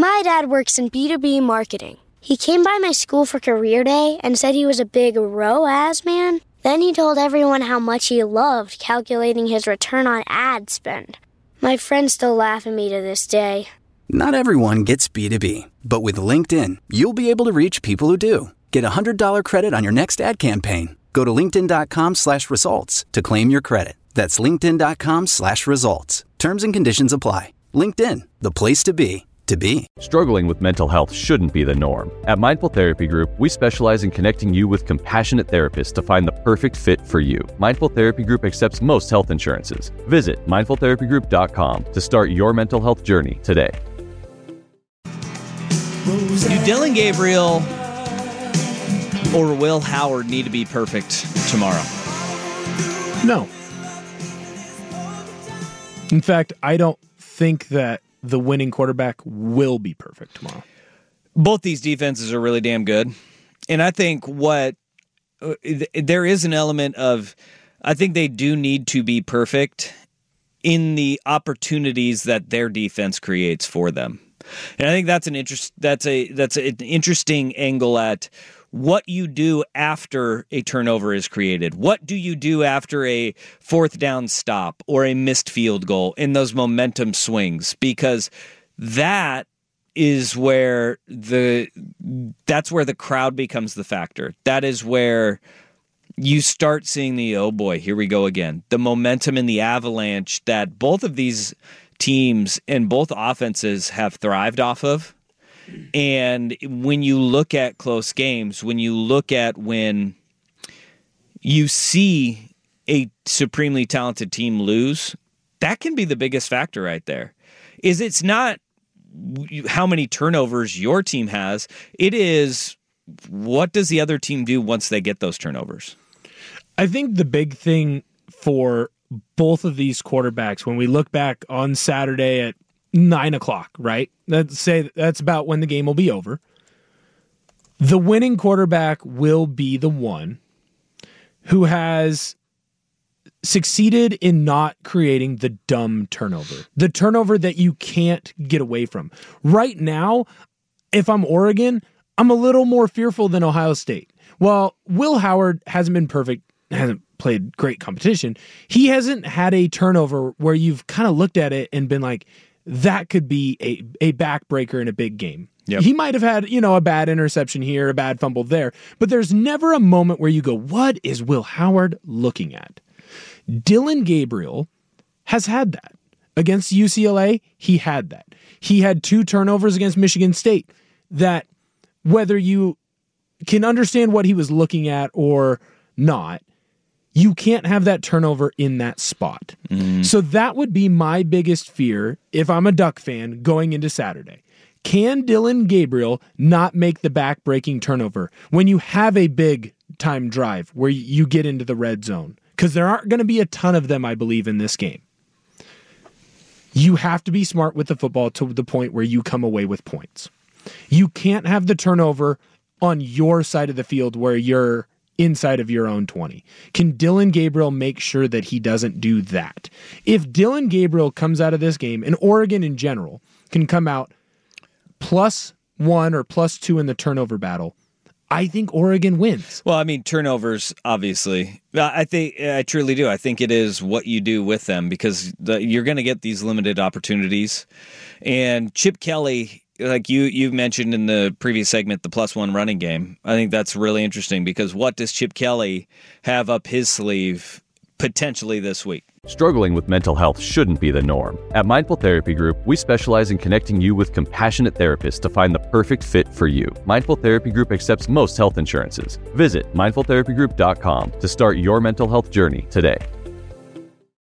My dad works in B2B marketing. He came by my school for career day and said he was a big ROAS man. Then he told everyone how much he loved calculating his return on ad spend. My friends still laugh at me to this day. Not everyone gets B2B, but with LinkedIn, you'll be able to reach people who do. Get a $100 credit on your next ad campaign. Go to linkedin.com/results to claim your credit. That's linkedin.com/results. Terms and conditions apply. LinkedIn, the place to be. Struggling with mental health shouldn't be the norm. At Mindful Therapy Group, we specialize in connecting you with compassionate therapists to find the perfect fit for you. Mindful Therapy Group accepts most health insurances. Visit mindfultherapygroup.com to start your mental health journey today. Do Dillon Gabriel or Will Howard need to be perfect tomorrow? No. In fact, I don't think that the winning quarterback will be perfect tomorrow. Both these defenses are really damn good. And I think there is an element of, I think they do need to be perfect in the opportunities that their defense creates for them. And I think that's an interesting angle at what you do after a turnover is created. What do you do after a fourth down stop or a missed field goal in those momentum swings? Because that is where that's where the crowd becomes the factor. That is where you start seeing oh boy, here we go again. The momentum and the avalanche that both of these teams and both offenses have thrived off of. And when you look at close games, when you look at when you see a supremely talented team lose, that can be the biggest factor right there. It's not how many turnovers your team has. It is, what does the other team do once they get those turnovers? I think the big thing for both of these quarterbacks, when we look back on Saturday at 9:00, right? Let's say that's about when the game will be over. The winning quarterback will be the one who has succeeded in not creating the dumb turnover, the turnover that you can't get away from. Right now, if I'm Oregon, I'm a little more fearful than Ohio State. Well, Will Howard hasn't been perfect, hasn't played great competition. He hasn't had a turnover where you've kind of looked at it and been like, that could be a backbreaker in a big game. Yep. He might have had, a bad interception here, a bad fumble there, but there's never a moment where you go, what is Will Howard looking at? Dillon Gabriel has had that. Against UCLA, he had that. He had 2 turnovers against Michigan State that, whether you can understand what he was looking at or not, you can't have that turnover in that spot. Mm. So that would be my biggest fear if I'm a Duck fan going into Saturday. Can Dillon Gabriel not make the back-breaking turnover when you have a big-time drive where you get into the red zone? Because there aren't going to be a ton of them, I believe, in this game. You have to be smart with the football to the point where you come away with points. You can't have the turnover on your side of the field where you're inside of your own 20. Can Dillon Gabriel make sure that he doesn't do that? If Dillon Gabriel comes out of this game, and Oregon in general can come out +1 or +2 in the turnover battle, I think Oregon wins. Well, I mean, turnovers, obviously. I truly do. I think it is what you do with them, because you're going to get these limited opportunities. And Chip Kelly, like you've mentioned in the previous segment, the +1 running game. I think that's really interesting, because what does Chip Kelly have up his sleeve potentially this week? Struggling with mental health shouldn't be the norm. At Mindful Therapy Group, we specialize in connecting you with compassionate therapists to find the perfect fit for you. Mindful Therapy Group accepts most health insurances. Visit mindfultherapygroup.com to start your mental health journey today.